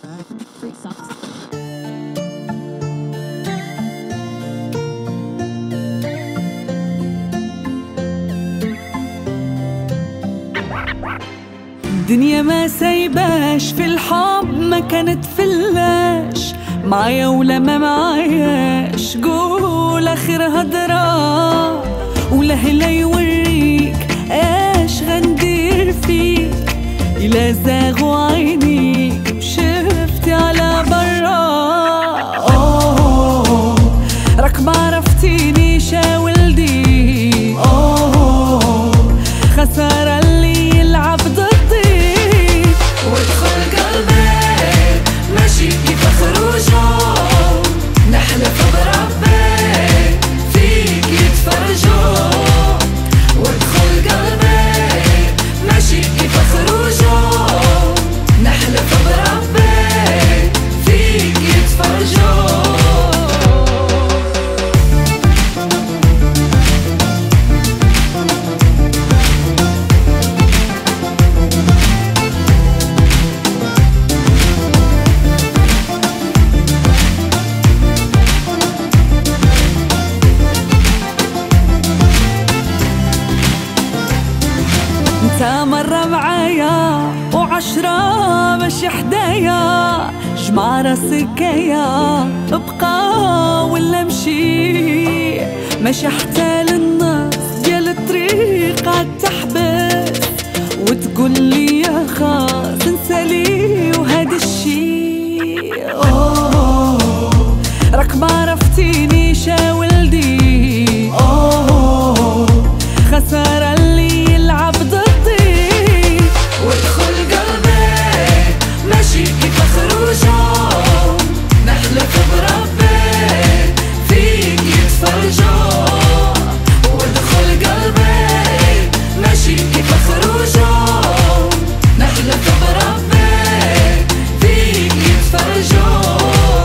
الدنيا ما سايباش في الحب، ما كانت فلاش معايا ولا ما معاياش. قول اخر هدرة ولا هلا يوريك ايش غندير فيك. إلا زاغوا عينيك وشفتي على برا، راك ما عرفتيني شا ولدي. خسارة اللي يلعب ضدي وادخل قلبي ماشي كيف خروجه. نحلف بربي فيك يتفرجوا، وادخل قلبي ماشي كيف خروجه. نحلف بربي فيك يتفرجوا. انت مرة معايا وعشرة ماشي حدايا. جمع راسك يا ابقى ولا امشي، ماشي حتى للنص ديال الطريق عالتحبس. وتقول لي يا خاص نسالي وهذا الشي. راك ما عرفتيني شا ولدي. خسارة اللي يلعب ضدي وادخل قلبي ماشي كيف خروجه. نحلف بربي فيك يتفرجوا، وادخل قلبي ماشي كيف خروجه. نحلف بربي فيك يتفرجوا.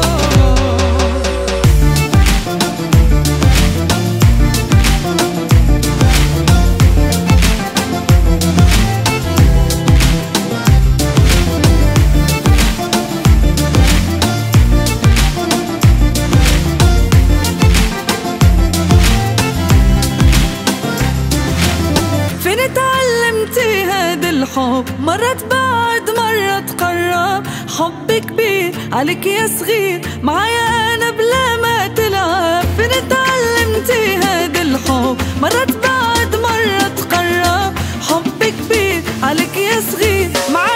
فين اتعلمتي هاد الحب؟ مرة تبعد مرة تقرب. حب كبير عليك يا صغير، معايا انا بلا ما تلعب. فين اتعلمتي هاد الحب؟ مرة تبعد مرة تقرب. حب كبير عليك يا صغير، معايا